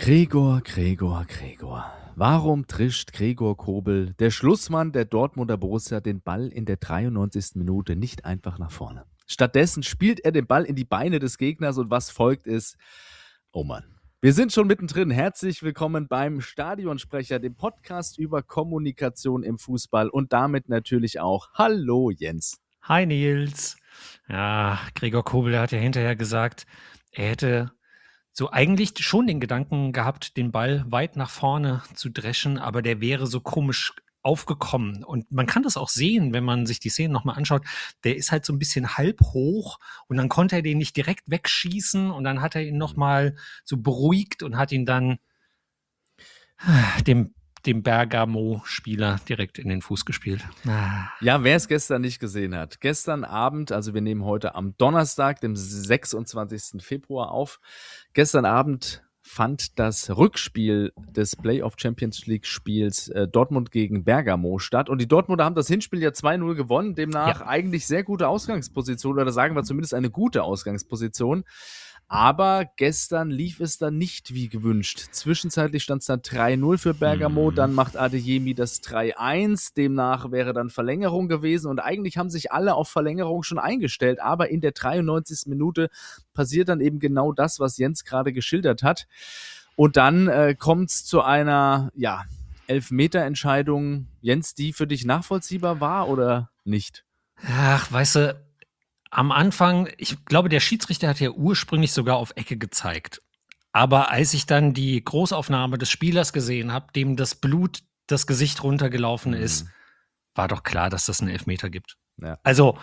Gregor. Warum trischt Gregor Kobel, der Schlussmann der Dortmunder Borussia, den Ball in der 93. Minute nicht einfach nach vorne? Stattdessen spielt er den Ball in die Beine des Gegners und was folgt ist, oh Mann. Wir sind schon mittendrin. Herzlich willkommen beim Stadionsprecher, dem Podcast über Kommunikation im Fußball und damit natürlich auch Hallo Jens. Hi Nils. Ja, Gregor Kobel hat ja hinterher gesagt, er hätte so eigentlich schon den Gedanken gehabt, den Ball weit nach vorne zu dreschen, aber der wäre so komisch aufgekommen. Und man kann das auch sehen, wenn man sich die Szenen nochmal anschaut. Der ist halt so ein bisschen halb hoch und dann konnte er den nicht direkt wegschießen und dann hat er ihn nochmal so beruhigt und hat ihn dann dem Bergamo-Spieler direkt in den Fuß gespielt. Ja, wer es gestern nicht gesehen hat. Gestern Abend, also wir nehmen heute am Donnerstag, dem 26. Februar auf. Gestern Abend fand das Rückspiel des Playoff Champions League Spiels Dortmund gegen Bergamo statt. Und die Dortmunder haben das Hinspiel ja 2-0 gewonnen. Demnach eigentlich sehr gute Ausgangsposition, oder sagen wir zumindest eine gute Ausgangsposition. Aber gestern lief es dann nicht wie gewünscht. Zwischenzeitlich stand es dann 3-0 für Bergamo, dann macht Adeyemi das 3-1, demnach wäre dann Verlängerung gewesen und eigentlich haben sich alle auf Verlängerung schon eingestellt, aber in der 93. Minute passiert dann eben genau das, was Jens gerade geschildert hat. Und dann kommt es zu einer, Elfmeterentscheidung, Jens, die für dich nachvollziehbar war oder nicht? Ach, weißt du, am Anfang, ich glaube, der Schiedsrichter hat ja ursprünglich sogar auf Ecke gezeigt. Aber als ich dann die Großaufnahme des Spielers gesehen habe, dem das Blut das Gesicht runtergelaufen ist, war doch klar, dass das einen Elfmeter gibt. Ja. Also,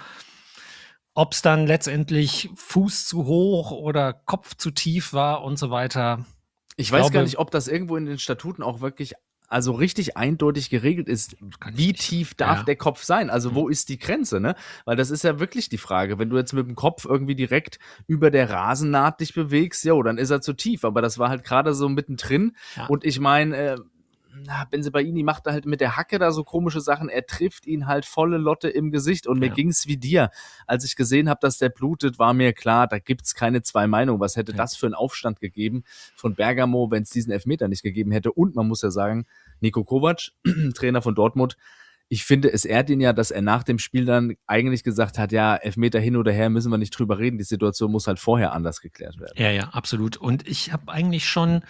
ob es dann letztendlich Fuß zu hoch oder Kopf zu tief war und so weiter. Ich weiß gar nicht, ob das irgendwo in den Statuten auch wirklich also richtig eindeutig geregelt ist, wie tief darf der Kopf sein? Also wo ist die Grenze, ne? Weil das ist ja wirklich die Frage. Wenn du jetzt mit dem Kopf irgendwie direkt über der Rasennaht dich bewegst, dann ist er zu tief. Aber das war halt gerade so mittendrin. Ja. Und ich meine, Bensebaini macht da halt mit der Hacke da so komische Sachen. Er trifft ihn halt volle Lotte im Gesicht. Und mir ging's wie dir. Als ich gesehen habe, dass der blutet, war mir klar, da gibt's keine zwei Meinungen. Was hätte das für einen Aufstand gegeben von Bergamo, wenn es diesen Elfmeter nicht gegeben hätte? Und man muss ja sagen, Niko Kovac, Trainer von Dortmund, ich finde, es ehrt ihn ja, dass er nach dem Spiel dann eigentlich gesagt hat, ja, Elfmeter hin oder her, müssen wir nicht drüber reden. Die Situation muss halt vorher anders geklärt werden. Ja, absolut. Und ich habe eigentlich schon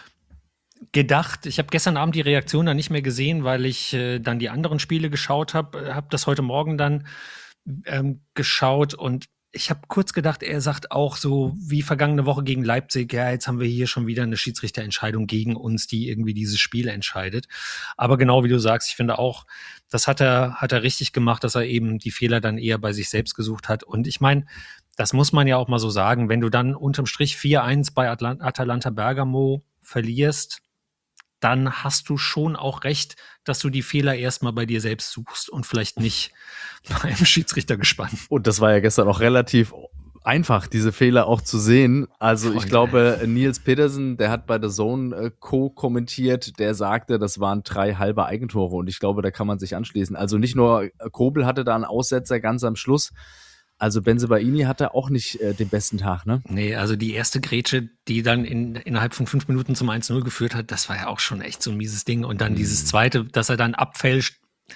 gedacht, ich habe gestern Abend die Reaktion dann nicht mehr gesehen, weil ich dann die anderen Spiele geschaut habe, habe das heute Morgen dann geschaut und ich habe kurz gedacht, er sagt auch so wie vergangene Woche gegen Leipzig, ja, jetzt haben wir hier schon wieder eine Schiedsrichterentscheidung gegen uns, die irgendwie dieses Spiel entscheidet. Aber genau wie du sagst, ich finde auch, das hat er richtig gemacht, dass er eben die Fehler dann eher bei sich selbst gesucht hat. Und ich meine, das muss man ja auch mal so sagen, wenn du dann unterm Strich 4-1 bei Atalanta Bergamo verlierst, dann hast du schon auch recht, dass du die Fehler erstmal bei dir selbst suchst und vielleicht nicht beim Schiedsrichtergespann. Und das war ja gestern auch relativ einfach, diese Fehler auch zu sehen. Also ich glaube, Nils Petersen, der hat bei The Zone co-kommentiert, der sagte, das waren 3 halbe Eigentore und ich glaube, da kann man sich anschließen. Also nicht nur Kobel hatte da einen Aussetzer ganz am Schluss, also Bensebaini hatte auch nicht den besten Tag, ne? Nee, also die erste Grätsche, die dann innerhalb von 5 Minuten zum 1-0 geführt hat, das war ja auch schon echt so ein mieses Ding. Und dann dieses zweite, dass er dann abfälscht.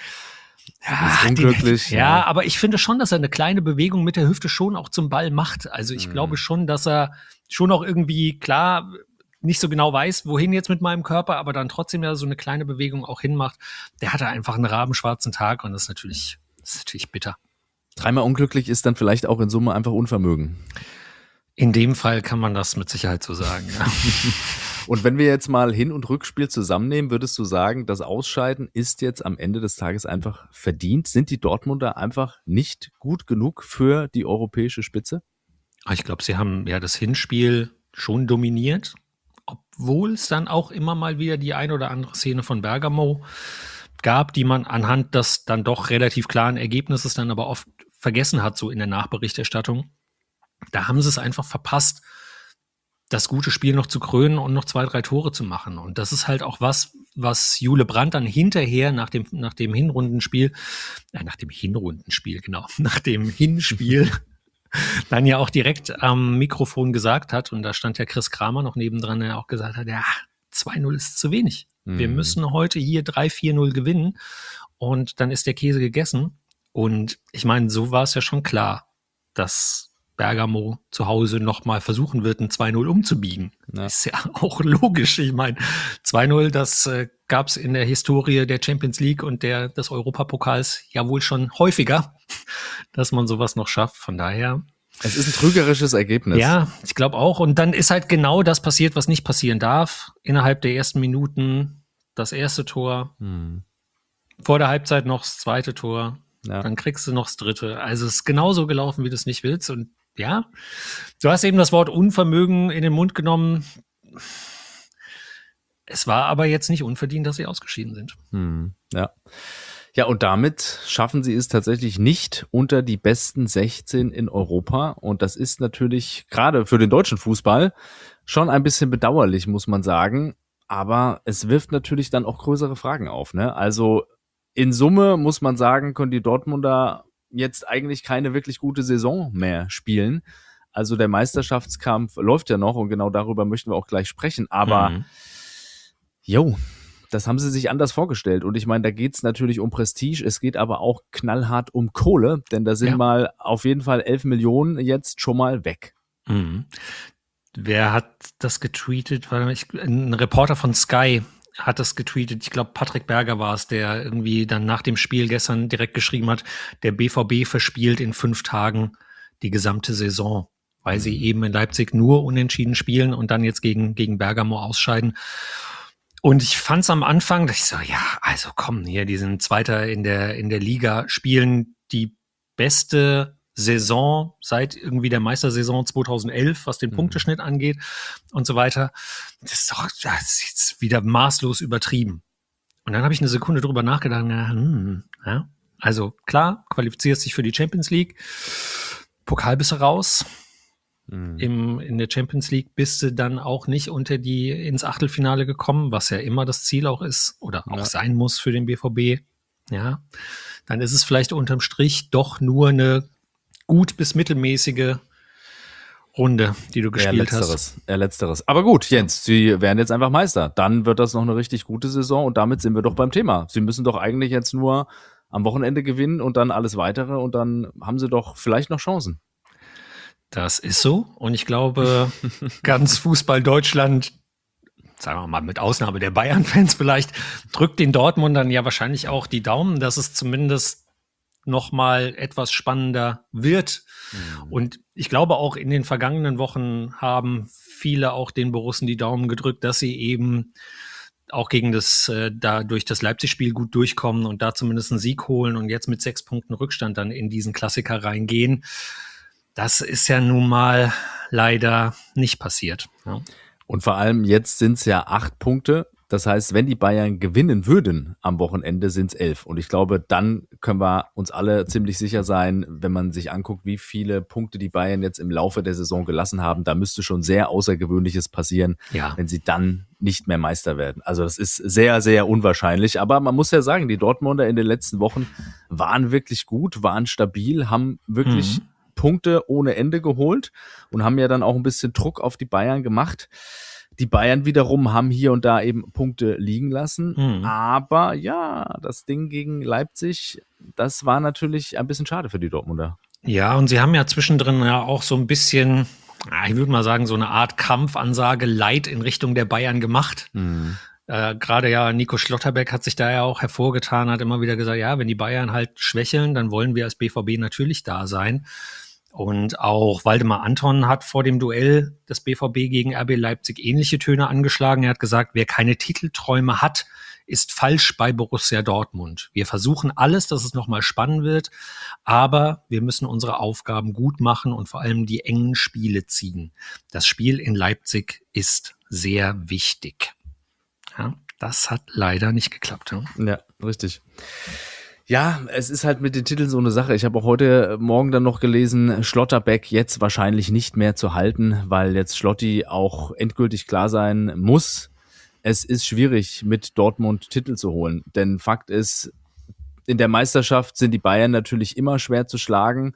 Ja, unglücklich. Aber ich finde schon, dass er eine kleine Bewegung mit der Hüfte schon auch zum Ball macht. Also ich glaube schon, dass er schon auch irgendwie, klar, nicht so genau weiß, wohin jetzt mit meinem Körper, aber dann trotzdem ja so eine kleine Bewegung auch hinmacht. Der hatte einfach einen rabenschwarzen Tag und das ist natürlich bitter. 3-mal unglücklich ist dann vielleicht auch in Summe einfach Unvermögen. In dem Fall kann man das mit Sicherheit so sagen, ja. Und wenn wir jetzt mal Hin- und Rückspiel zusammennehmen, würdest du sagen, das Ausscheiden ist jetzt am Ende des Tages einfach verdient? Sind die Dortmunder einfach nicht gut genug für die europäische Spitze? Ich glaube, sie haben ja das Hinspiel schon dominiert, obwohl es dann auch immer mal wieder die ein oder andere Szene von Bergamo gab, die man anhand des dann doch relativ klaren Ergebnisses dann aber oft vergessen hat, so in der Nachberichterstattung. Da haben sie es einfach verpasst, das gute Spiel noch zu krönen und noch 2, 3 Tore zu machen. Und das ist halt auch was Jule Brandt dann hinterher nach dem Hinspiel dann ja auch direkt am Mikrofon gesagt hat, und da stand ja Chris Kramer noch nebendran, der auch gesagt hat, ja, 2-0 ist zu wenig. Wir müssen heute hier 3-4-0 gewinnen und dann ist der Käse gegessen. Und ich meine, so war es ja schon klar, dass Bergamo zu Hause nochmal versuchen wird, ein 2-0 umzubiegen. Ja. Ist ja auch logisch. Ich meine, 2-0, das gab es in der Historie der Champions League und des Europapokals ja wohl schon häufiger, dass man sowas noch schafft. Von daher. Es ist ein trügerisches Ergebnis. Ja, ich glaube auch. Und dann ist halt genau das passiert, was nicht passieren darf. Innerhalb der ersten Minuten das erste Tor. Vor der Halbzeit noch das zweite Tor. Ja. Dann kriegst du noch das dritte. Also es ist genauso gelaufen, wie du es nicht willst. Und ja, du hast eben das Wort Unvermögen in den Mund genommen. Es war aber jetzt nicht unverdient, dass sie ausgeschieden sind. Ja. Ja, und damit schaffen sie es tatsächlich nicht unter die besten 16 in Europa. Und das ist natürlich gerade für den deutschen Fußball schon ein bisschen bedauerlich, muss man sagen. Aber es wirft natürlich dann auch größere Fragen auf, ne? Also in Summe muss man sagen, können die Dortmunder jetzt eigentlich keine wirklich gute Saison mehr spielen. Also der Meisterschaftskampf läuft ja noch und genau darüber möchten wir auch gleich sprechen. Aber das haben sie sich anders vorgestellt. Und ich meine, da geht's natürlich um Prestige, es geht aber auch knallhart um Kohle, denn da sind mal auf jeden Fall 11 Millionen jetzt schon mal weg. Wer hat das getweetet? Ein Reporter von Sky hat das getweetet. Ich glaube, Patrick Berger war es, der irgendwie dann nach dem Spiel gestern direkt geschrieben hat, der BVB verspielt in 5 Tagen die gesamte Saison, weil sie eben in Leipzig nur unentschieden spielen und dann jetzt gegen Bergamo ausscheiden. Und ich fand es am Anfang, dass ich so, ja, also komm, hier, die sind Zweiter in der Liga, spielen die beste Saison seit irgendwie der Meistersaison 2011, was den Punkteschnitt angeht und so weiter. Das ist jetzt wieder maßlos übertrieben. Und dann habe ich eine Sekunde drüber nachgedacht, also klar, qualifizierst dich für die Champions League, Pokal bist du raus. In der Champions League bist du dann auch nicht ins Achtelfinale gekommen, was ja immer das Ziel auch ist oder auch sein muss für den BVB. Ja, dann ist es vielleicht unterm Strich doch nur eine gut bis mittelmäßige Runde, die du gespielt hast. Letzteres. Aber gut, Jens, sie werden jetzt einfach Meister. Dann wird das noch eine richtig gute Saison und damit sind wir doch beim Thema. Sie müssen doch eigentlich jetzt nur am Wochenende gewinnen und dann alles weitere und dann haben sie doch vielleicht noch Chancen. Das ist so und ich glaube, ganz Fußball Deutschland, sagen wir mal mit Ausnahme der Bayern-Fans vielleicht, drückt den Dortmundern ja wahrscheinlich auch die Daumen, dass es zumindest noch mal etwas spannender wird. Und ich glaube auch in den vergangenen Wochen haben viele auch den Borussen die Daumen gedrückt, dass sie eben auch gegen durch das Leipzig-Spiel gut durchkommen und da zumindest einen Sieg holen und jetzt mit 6 Punkten Rückstand dann in diesen Klassiker reingehen. Das ist ja nun mal leider nicht passiert. Ja. Und vor allem jetzt sind es ja 8 Punkte. Das heißt, wenn die Bayern gewinnen würden am Wochenende, sind es 11. Und ich glaube, dann können wir uns alle ziemlich sicher sein, wenn man sich anguckt, wie viele Punkte die Bayern jetzt im Laufe der Saison gelassen haben. Da müsste schon sehr Außergewöhnliches passieren, wenn sie dann nicht mehr Meister werden. Also das ist sehr, sehr unwahrscheinlich. Aber man muss ja sagen, die Dortmunder in den letzten Wochen waren wirklich gut, waren stabil, haben wirklich Punkte ohne Ende geholt und haben ja dann auch ein bisschen Druck auf die Bayern gemacht. Die Bayern wiederum haben hier und da eben Punkte liegen lassen. Aber ja, das Ding gegen Leipzig, das war natürlich ein bisschen schade für die Dortmunder. Ja, und sie haben ja zwischendrin ja auch so ein bisschen, ich würde mal sagen, so eine Art Kampfansage Light in Richtung der Bayern gemacht. Gerade ja, Nico Schlotterbeck hat sich da ja auch hervorgetan, hat immer wieder gesagt, ja, wenn die Bayern halt schwächeln, dann wollen wir als BVB natürlich da sein. Und auch Waldemar Anton hat vor dem Duell des BVB gegen RB Leipzig ähnliche Töne angeschlagen. Er hat gesagt, wer keine Titelträume hat, ist falsch bei Borussia Dortmund. Wir versuchen alles, dass es nochmal spannend wird, aber wir müssen unsere Aufgaben gut machen und vor allem die engen Spiele ziehen. Das Spiel in Leipzig ist sehr wichtig. Ja, das hat leider nicht geklappt. Ja, richtig. Ja, es ist halt mit den Titeln so eine Sache. Ich habe auch heute Morgen dann noch gelesen, Schlotterbeck jetzt wahrscheinlich nicht mehr zu halten, weil jetzt Schlotti auch endgültig klar sein muss. Es ist schwierig, mit Dortmund Titel zu holen. Denn Fakt ist, in der Meisterschaft sind die Bayern natürlich immer schwer zu schlagen.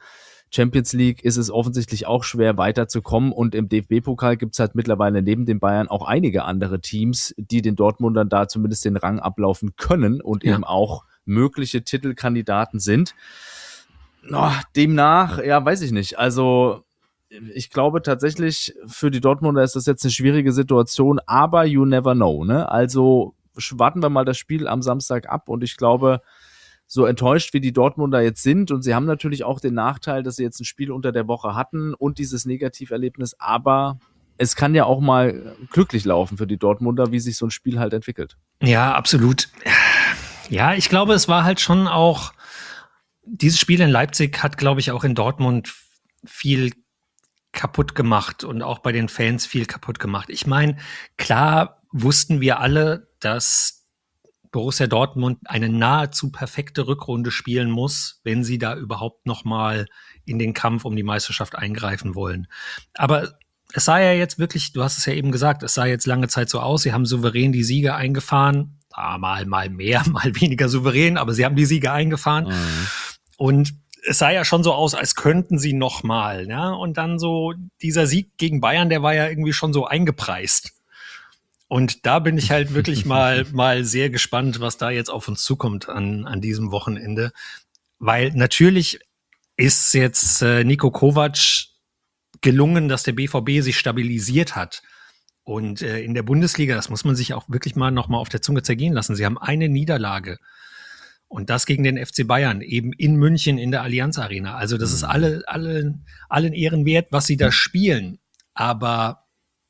Champions League ist es offensichtlich auch schwer weiterzukommen und im DFB-Pokal gibt es halt mittlerweile neben den Bayern auch einige andere Teams, die den Dortmundern da zumindest den Rang ablaufen können und eben auch mögliche Titelkandidaten sind. Demnach, ja, weiß ich nicht. Also ich glaube tatsächlich, für die Dortmunder ist das jetzt eine schwierige Situation, aber you never know, ne? Also warten wir mal das Spiel am Samstag ab und ich glaube, so enttäuscht wie die Dortmunder jetzt sind und sie haben natürlich auch den Nachteil, dass sie jetzt ein Spiel unter der Woche hatten und dieses Negativerlebnis, aber es kann ja auch mal glücklich laufen für die Dortmunder, wie sich so ein Spiel halt entwickelt. Ja, absolut. Ja, ich glaube, es war halt schon auch, dieses Spiel in Leipzig hat, glaube ich, auch in Dortmund viel kaputt gemacht und auch bei den Fans viel kaputt gemacht. Ich meine, klar wussten wir alle, dass Borussia Dortmund eine nahezu perfekte Rückrunde spielen muss, wenn sie da überhaupt noch mal in den Kampf um die Meisterschaft eingreifen wollen. Aber es sah ja jetzt wirklich, du hast es ja eben gesagt, es sah jetzt lange Zeit so aus, sie haben souverän die Siege eingefahren, mal mehr, mal weniger souverän, aber sie haben die Siege eingefahren. Und es sah ja schon so aus, als könnten sie noch mal, ja? Und dann so dieser Sieg gegen Bayern, der war ja irgendwie schon so eingepreist. Und da bin ich halt wirklich mal sehr gespannt, was da jetzt auf uns zukommt an diesem Wochenende. Weil natürlich ist jetzt Niko Kovac gelungen, dass der BVB sich stabilisiert hat. Und in der Bundesliga, das muss man sich auch wirklich mal noch mal auf der Zunge zergehen lassen. Sie haben eine Niederlage. Und das gegen den FC Bayern, eben in München in der Allianz Arena. Also das ist allen Ehren wert, was sie da spielen. Aber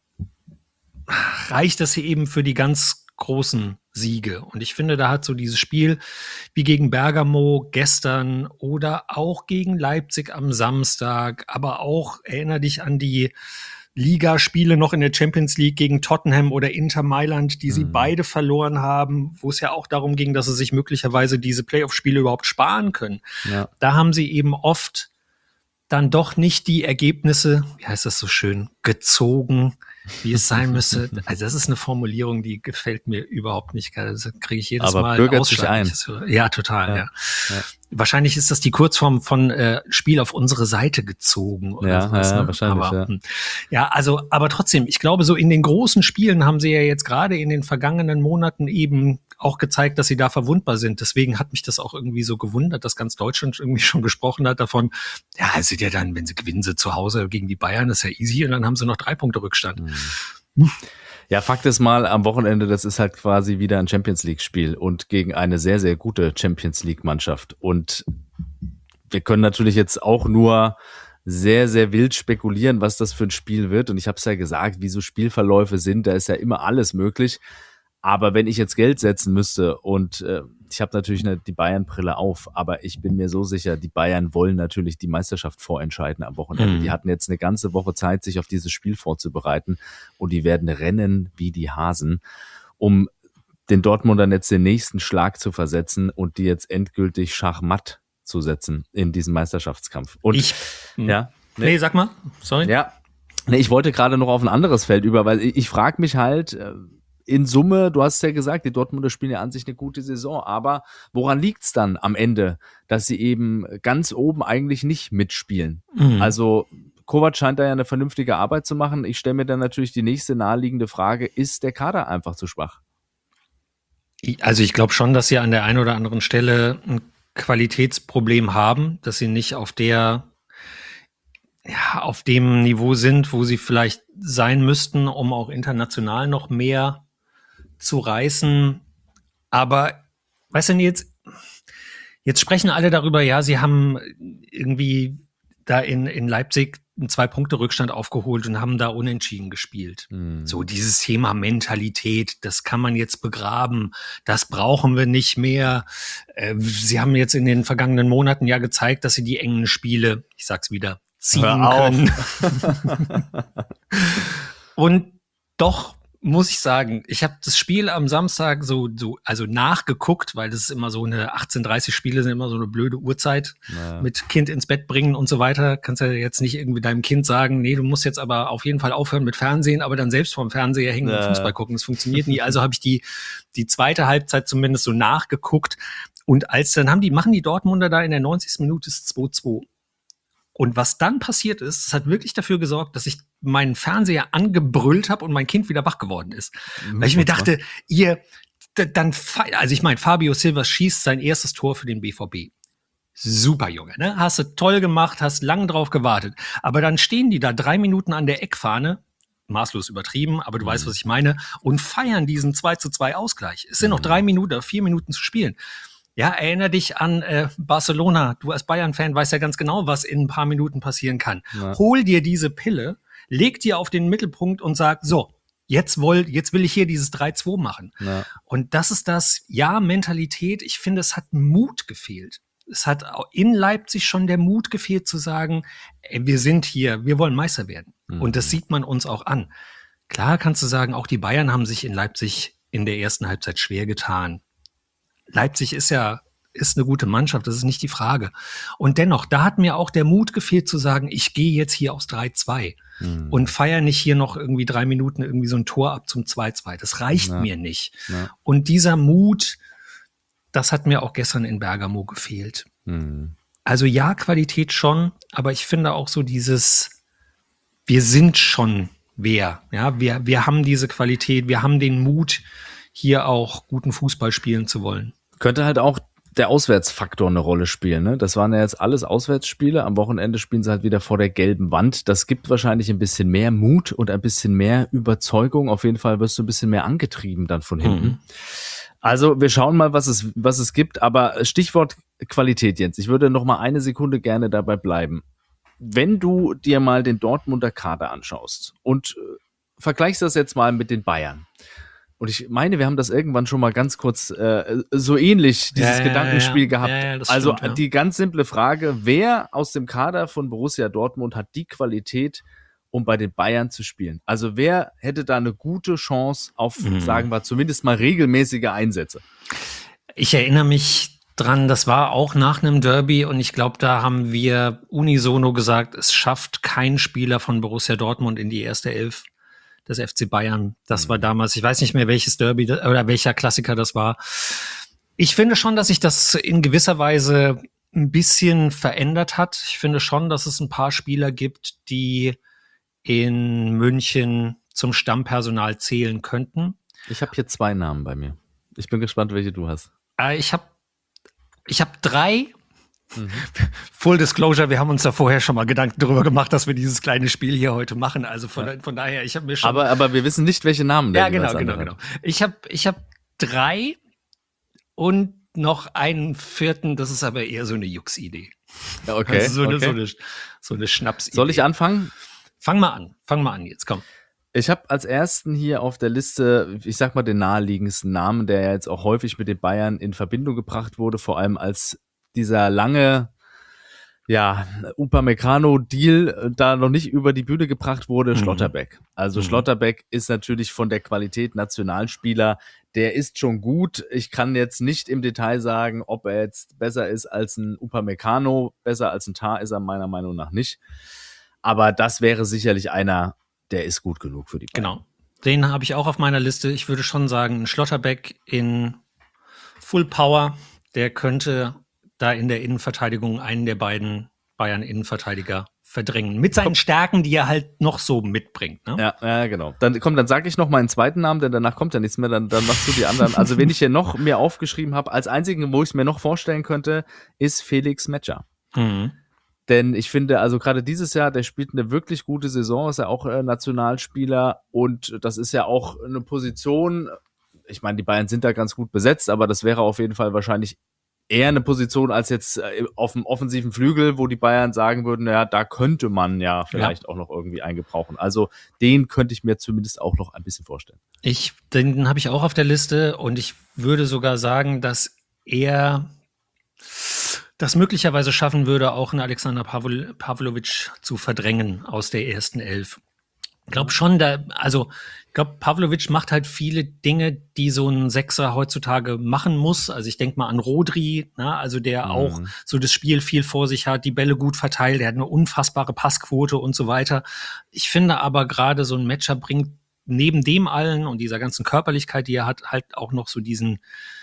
reicht das hier eben für die ganz großen Siege? Und ich finde, da hat so dieses Spiel wie gegen Bergamo gestern oder auch gegen Leipzig am Samstag, aber auch, erinnere dich an die Ligaspiele noch in der Champions League gegen Tottenham oder Inter Mailand, die sie beide verloren haben, wo es ja auch darum ging, dass sie sich möglicherweise diese Playoff-Spiele überhaupt sparen können. Ja. Da haben sie eben oft dann doch nicht die Ergebnisse, wie heißt das so schön, gezogen, wie es sein müsste. Also das ist eine Formulierung, die gefällt mir überhaupt nicht. Das kriege ich jedes Mal bürgert sich ein. Ja, total, ja. Wahrscheinlich ist das die Kurzform von Spiel auf unsere Seite gezogen oder sowas. Ne? Wahrscheinlich, aber, aber trotzdem, ich glaube, so in den großen Spielen haben sie ja jetzt gerade in den vergangenen Monaten eben auch gezeigt, dass sie da verwundbar sind. Deswegen hat mich das auch irgendwie so gewundert, dass ganz Deutschland irgendwie schon gesprochen hat davon, ja, es sind ja dann, wenn sie gewinnen, sie zu Hause gegen die Bayern, das ist ja easy und dann haben sie noch 3 Punkte Rückstand. Ja, Fakt ist mal, am Wochenende, das ist halt quasi wieder ein Champions-League-Spiel und gegen eine sehr, sehr gute Champions-League-Mannschaft. Und wir können natürlich jetzt auch nur sehr, sehr wild spekulieren, was das für ein Spiel wird. Und ich habe es ja gesagt, wie so Spielverläufe sind, da ist ja immer alles möglich. Aber wenn ich jetzt Geld setzen müsste und ich habe natürlich die Bayern-Brille auf, aber ich bin mir so sicher, die Bayern wollen natürlich die Meisterschaft vorentscheiden am Wochenende. Die hatten jetzt eine ganze Woche Zeit, sich auf dieses Spiel vorzubereiten und die werden rennen wie die Hasen, um den Dortmundern jetzt den nächsten Schlag zu versetzen und die jetzt endgültig schachmatt zu setzen in diesem Meisterschaftskampf. Und Nee, sag mal, sorry. Ja, ich wollte gerade noch auf ein anderes Feld über, weil ich frage mich halt, in Summe, du hast ja gesagt, die Dortmunder spielen ja an sich eine gute Saison, aber woran liegt's dann am Ende, dass sie eben ganz oben eigentlich nicht mitspielen? Also Kovac scheint da ja eine vernünftige Arbeit zu machen. Ich stelle mir dann natürlich die nächste naheliegende Frage, ist der Kader einfach zu schwach? Also ich glaube schon, dass sie an der einen oder anderen Stelle ein Qualitätsproblem haben, dass sie nicht auf dem Niveau sind, wo sie vielleicht sein müssten, um auch international noch mehr zu reißen. Aber, weißt du, jetzt sprechen alle darüber, ja, sie haben irgendwie da in Leipzig einen 2-Punkte-Rückstand aufgeholt und haben da unentschieden gespielt. So dieses Thema Mentalität, das kann man jetzt begraben, das brauchen wir nicht mehr. Sie haben jetzt in den vergangenen Monaten ja gezeigt, dass sie die engen Spiele, ich sag's wieder, ziehen können. Und doch muss ich sagen, ich habe das Spiel am Samstag also nachgeguckt, weil das ist immer so eine 18:30 Spiele sind immer so eine blöde Uhrzeit mit Kind ins Bett bringen und so weiter. Kannst ja jetzt nicht irgendwie deinem Kind sagen, nee, du musst jetzt aber auf jeden Fall aufhören mit Fernsehen, aber dann selbst vorm Fernseher hängen und Fußball gucken. Das funktioniert nie. Also habe ich die zweite Halbzeit zumindest so nachgeguckt und machen die Dortmunder da in der 90. Minute 2-2. Und was dann passiert ist, das hat wirklich dafür gesorgt, dass ich meinen Fernseher angebrüllt habe und mein Kind wieder wach geworden ist. Weil ich mir dachte, also ich meine, Fabio Silva schießt sein erstes Tor für den BVB. Super, Junge, ne? Hast du toll gemacht, hast lang drauf gewartet. Aber dann stehen die da 3 Minuten an der Eckfahne, maßlos übertrieben, aber du weißt, was ich meine, und feiern diesen 2:2 Ausgleich. Es sind noch 3 Minuten oder 4 Minuten zu spielen. Ja, erinnere dich an Barcelona. Du als Bayern-Fan weißt ja ganz genau, was in ein paar Minuten passieren kann. Ja. Hol dir diese Pille, leg dir auf den Mittelpunkt und sag, so, jetzt will ich hier dieses 3:2 machen. Ja. Und das ist das, Mentalität. Ich finde, es hat Mut gefehlt. Es hat in Leipzig schon der Mut gefehlt zu sagen, wir sind hier, wir wollen Meister werden. Und das sieht man uns auch an. Klar kannst du sagen, auch die Bayern haben sich in Leipzig in der ersten Halbzeit schwer getan. Leipzig ist eine gute Mannschaft, das ist nicht die Frage. Und dennoch, da hat mir auch der Mut gefehlt zu sagen, ich gehe jetzt hier aufs 3:2 und feiere nicht hier noch irgendwie 3 Minuten irgendwie so ein Tor ab zum 2:2. Das reicht mir nicht. Ja. Und dieser Mut, das hat mir auch gestern in Bergamo gefehlt. Also ja, Qualität schon, aber ich finde auch so dieses, wir sind schon wer. Ja, wir haben diese Qualität, wir haben den Mut, hier auch guten Fußball spielen zu wollen. Könnte halt auch der Auswärtsfaktor eine Rolle spielen, ne? Das waren ja jetzt alles Auswärtsspiele. Am Wochenende spielen sie halt wieder vor der gelben Wand. Das gibt wahrscheinlich ein bisschen mehr Mut und ein bisschen mehr Überzeugung. Auf jeden Fall wirst du ein bisschen mehr angetrieben dann von hinten. Also wir schauen mal, was es gibt. Aber Stichwort Qualität, Jens. Ich würde noch mal eine Sekunde gerne dabei bleiben. Wenn du dir mal den Dortmunder Kader anschaust und vergleichst das jetzt mal mit den Bayern. Und ich meine, wir haben das irgendwann schon mal ganz kurz so ähnlich, dieses Gedankenspiel gehabt. Also stimmt, die ganz simple Frage, wer aus dem Kader von Borussia Dortmund hat die Qualität, um bei den Bayern zu spielen? Also wer hätte da eine gute Chance auf, sagen wir, zumindest mal regelmäßige Einsätze? Ich erinnere mich dran, das war auch nach einem Derby und ich glaube, da haben wir unisono gesagt, es schafft kein Spieler von Borussia Dortmund in die erste Elf des FC Bayern. Das war damals, ich weiß nicht mehr, welches Derby oder welcher Klassiker das war. Ich finde schon, dass sich das in gewisser Weise ein bisschen verändert hat. Ich finde schon, dass es ein paar Spieler gibt, die in München zum Stammpersonal zählen könnten. Ich habe hier 2 Namen bei mir. Ich bin gespannt, welche du hast. Ich hab 3. Full Disclosure, wir haben uns da vorher schon mal Gedanken darüber gemacht, dass wir dieses kleine Spiel hier heute machen. Also von daher, ich habe mir schon. Aber wir wissen nicht, welche Namen. Ja, genau. Ich hab 3 und noch einen 4. Das ist aber eher so eine Jux-Idee. Ja, okay. Also so eine Schnapsidee. Soll ich anfangen? Fang mal an jetzt, komm. Ich habe als ersten hier auf der Liste, ich sag mal den naheliegendsten Namen, der ja jetzt auch häufig mit den Bayern in Verbindung gebracht wurde, vor allem als dieser lange, Upamecano-Deal da noch nicht über die Bühne gebracht wurde, Schlotterbeck. Also Schlotterbeck ist natürlich von der Qualität Nationalspieler, der ist schon gut. Ich kann jetzt nicht im Detail sagen, ob er jetzt besser ist als ein Upamecano, besser als ein Tah ist er meiner Meinung nach nicht. Aber das wäre sicherlich einer, der ist gut genug für die Bayern. Genau, den habe ich auch auf meiner Liste. Ich würde schon sagen, ein Schlotterbeck in Full Power, der könnte da in der Innenverteidigung einen der beiden Bayern-Innenverteidiger verdrängen. Mit seinen Stärken, die er halt noch so mitbringt. Ne? Ja, genau. Dann sage ich noch meinen zweiten Namen, denn danach kommt ja nichts mehr, dann machst du die anderen. Also wen ich hier noch mir aufgeschrieben habe, als einzigen, wo ich es mir noch vorstellen könnte, ist Felix Metscher. Denn ich finde, also gerade dieses Jahr, der spielt eine wirklich gute Saison, ist ja auch Nationalspieler und das ist ja auch eine Position, ich meine, die Bayern sind da ganz gut besetzt, aber das wäre auf jeden Fall wahrscheinlich eher eine Position als jetzt auf dem offensiven Flügel, wo die Bayern sagen würden, ja, da könnte man ja vielleicht auch noch irgendwie eingebrauchen. Also den könnte ich mir zumindest auch noch ein bisschen vorstellen. Den habe ich auch auf der Liste und ich würde sogar sagen, dass er das möglicherweise schaffen würde, auch einen Alexander Pavlovic zu verdrängen aus der ersten Elf. Ich glaube schon, Pavlovic macht halt viele Dinge, die so ein Sechser heutzutage machen muss. Also ich denke mal an Rodri, also der auch so das Spiel viel vor sich hat, die Bälle gut verteilt, der hat eine unfassbare Passquote und so weiter. Ich finde aber gerade so ein Matcher bringt neben dem allen und dieser ganzen Körperlichkeit, die er hat, halt auch noch so diesen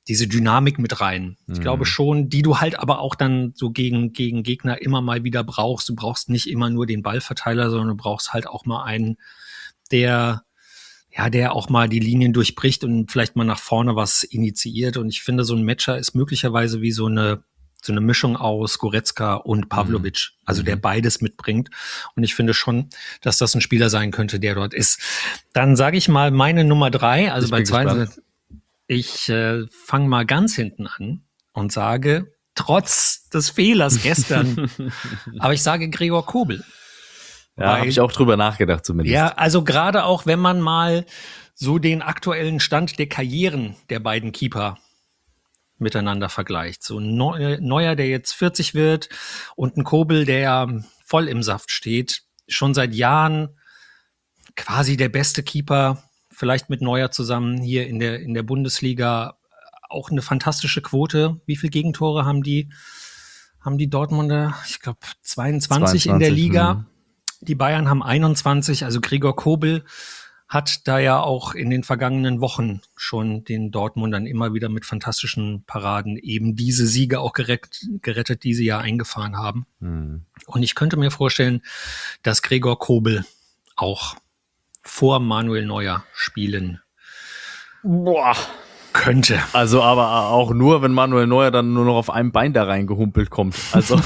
diese Dynamik mit rein. Ich glaube schon, die du halt aber auch dann so gegen Gegner immer mal wieder brauchst. Du brauchst nicht immer nur den Ballverteiler, sondern du brauchst halt auch mal einen, der auch mal die Linien durchbricht und vielleicht mal nach vorne was initiiert. Und ich finde, so ein Matcher ist möglicherweise wie so eine Mischung aus Goretzka und Pavlovic, also der beides mitbringt. Und ich finde schon, dass das ein Spieler sein könnte, der dort ist. Dann sage ich mal meine Nummer 3, also bei 2. Ich fange mal ganz hinten an und sage, trotz des Fehlers gestern, aber ich sage Gregor Kobel. Ja, habe ich auch drüber nachgedacht zumindest. Ja, also gerade auch, wenn man mal so den aktuellen Stand der Karrieren der beiden Keeper miteinander vergleicht. So ein Neuer, der jetzt 40 wird, und ein Kobel, der voll im Saft steht, schon seit Jahren quasi der beste Keeper, vielleicht mit Neuer zusammen hier in der Bundesliga, auch eine fantastische Quote. Wie viele Gegentore haben die Dortmunder? Ich glaube 22 in der Liga. Die Bayern haben 21, also Gregor Kobel hat da ja auch in den vergangenen Wochen schon den Dortmundern immer wieder mit fantastischen Paraden eben diese Siege auch gerettet, die sie ja eingefahren haben. Und ich könnte mir vorstellen, dass Gregor Kobel auch vor Manuel Neuer spielen könnte. Also aber auch nur, wenn Manuel Neuer dann nur noch auf einem Bein da reingehumpelt kommt. Also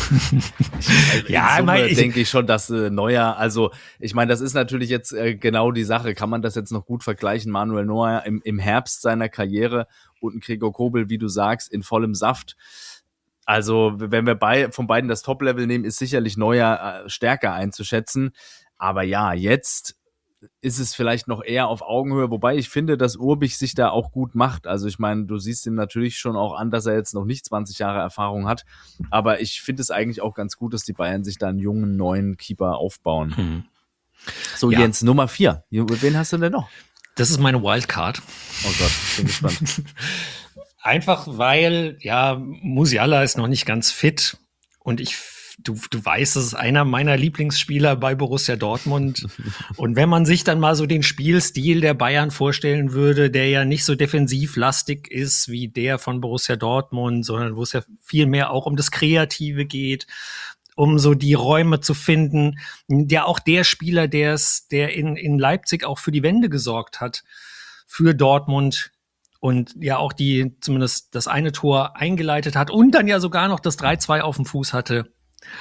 denke ich schon, dass Neuer, also ich meine, das ist natürlich jetzt genau die Sache. Kann man das jetzt noch gut vergleichen? Manuel Neuer im Herbst seiner Karriere und ein Gregor Kobel, wie du sagst, in vollem Saft. Also wenn wir von beiden das Top-Level nehmen, ist sicherlich Neuer stärker einzuschätzen. Aber ja, jetzt ist es vielleicht noch eher auf Augenhöhe, wobei ich finde, dass Urbich sich da auch gut macht. Also ich meine, du siehst ihm natürlich schon auch an, dass er jetzt noch nicht 20 Jahre Erfahrung hat, aber ich finde es eigentlich auch ganz gut, dass die Bayern sich da einen jungen, neuen Keeper aufbauen. So, ja. Jens, Nummer 4. Wen hast du denn noch? Das ist meine Wildcard. Oh Gott, bin gespannt. Einfach weil, Musiala ist noch nicht ganz fit und Du weißt, das ist einer meiner Lieblingsspieler bei Borussia Dortmund. Und wenn man sich dann mal so den Spielstil der Bayern vorstellen würde, der ja nicht so defensivlastig ist wie der von Borussia Dortmund, sondern wo es ja viel mehr auch um das Kreative geht, um so die Räume zu finden. Ja, auch der Spieler, der in Leipzig auch für die Wende gesorgt hat, für Dortmund. Und ja auch zumindest das eine Tor eingeleitet hat und dann ja sogar noch das 3-2 auf dem Fuß hatte.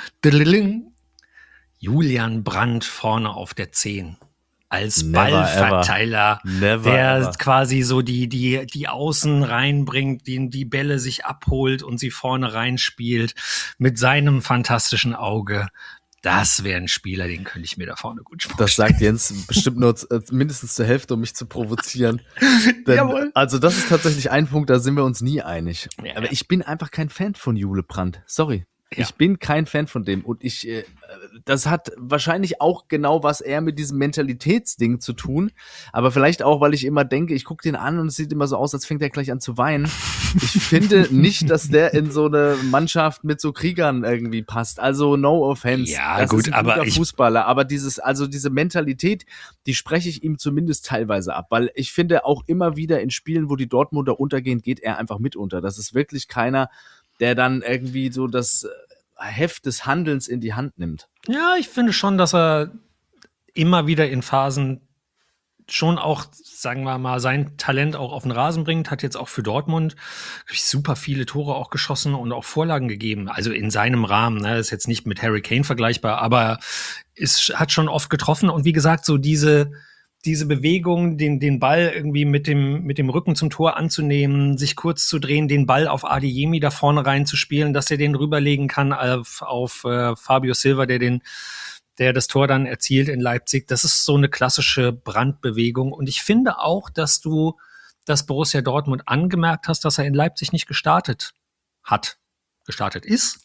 Julian Brandt vorne auf der 10 als Ballverteiler, der quasi so die Außen reinbringt, die Bälle sich abholt und sie vorne reinspielt mit seinem fantastischen Auge. Das wäre ein Spieler, den könnte ich mir da vorne gut vorstellen. Das sagt Jens bestimmt nur mindestens zur Hälfte, um mich zu provozieren. Denn, also das ist tatsächlich ein Punkt, da sind wir uns nie einig. Ja. Aber ich bin einfach kein Fan von Jule Brandt. Sorry. Ja. Ich bin kein Fan von dem und das hat wahrscheinlich auch genau was eher mit diesem Mentalitätsding zu tun, aber vielleicht auch, weil ich immer denke, ich gucke den an und es sieht immer so aus, als fängt er gleich an zu weinen. Ich finde nicht, dass der in so eine Mannschaft mit so Kriegern irgendwie passt. Also no offense. Ja, das gut, ist ein guter Fußballer, aber diese Mentalität, die spreche ich ihm zumindest teilweise ab, weil ich finde auch immer wieder in Spielen, wo die Dortmunder untergehen, geht er einfach mit unter. Das ist wirklich keiner, der dann irgendwie so das Heft des Handelns in die Hand nimmt. Ja, ich finde schon, dass er immer wieder in Phasen schon auch, sagen wir mal, sein Talent auch auf den Rasen bringt. Hat jetzt auch für Dortmund super viele Tore auch geschossen und auch Vorlagen gegeben. Also in seinem Rahmen, ne, ist jetzt nicht mit Harry Kane vergleichbar, aber hat schon oft getroffen. Und wie gesagt, so diese Bewegung, den Ball irgendwie mit dem Rücken zum Tor anzunehmen, sich kurz zu drehen, den Ball auf Adeyemi da vorne reinzuspielen, dass er den rüberlegen kann auf Fabio Silva, der das Tor dann erzielt in Leipzig. Das ist so eine klassische Brandbewegung. Und ich finde auch, dass du das Borussia Dortmund angemerkt hast, dass er in Leipzig nicht gestartet hat. Gestartet ist.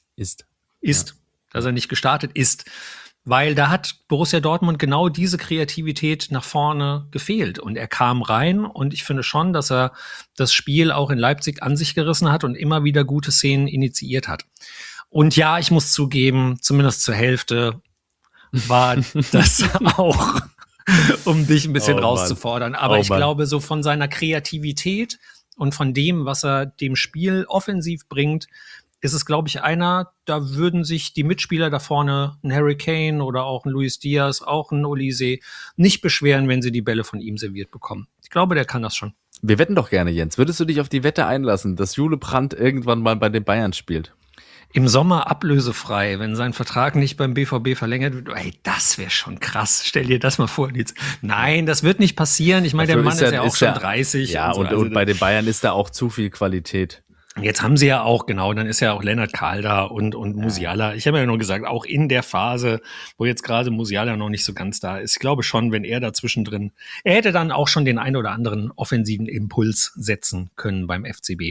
Dass er nicht gestartet ist. Weil da hat Borussia Dortmund genau diese Kreativität nach vorne gefehlt. Und er kam rein und ich finde schon, dass er das Spiel auch in Leipzig an sich gerissen hat und immer wieder gute Szenen initiiert hat. Und ja, ich muss zugeben, zumindest zur Hälfte war das auch, um dich ein bisschen rauszufordern. Aber ich glaube, so von seiner Kreativität und von dem, was er dem Spiel offensiv bringt, ist es, glaube ich, einer, da würden sich die Mitspieler da vorne, ein Harry Kane oder auch ein Luis Diaz, auch ein Olise, nicht beschweren, wenn sie die Bälle von ihm serviert bekommen. Ich glaube, der kann das schon. Wir wetten doch gerne, Jens. Würdest du dich auf die Wette einlassen, dass Jule Brandt irgendwann mal bei den Bayern spielt? Im Sommer ablösefrei, wenn sein Vertrag nicht beim BVB verlängert wird. Ey, das wäre schon krass. Stell dir das mal vor. Nein, das wird nicht passieren. Ich meine, der Mann ist ja auch schon 30. Ja, und bei den Bayern ist da auch zu viel Qualität. Jetzt haben sie ja auch, genau, dann ist ja auch Lennart Kahl da und Musiala. Ich habe ja nur gesagt, auch in der Phase, wo jetzt gerade Musiala noch nicht so ganz da ist, ich glaube schon, wenn er da zwischendrin, er hätte dann auch schon den ein oder anderen offensiven Impuls setzen können beim FCB.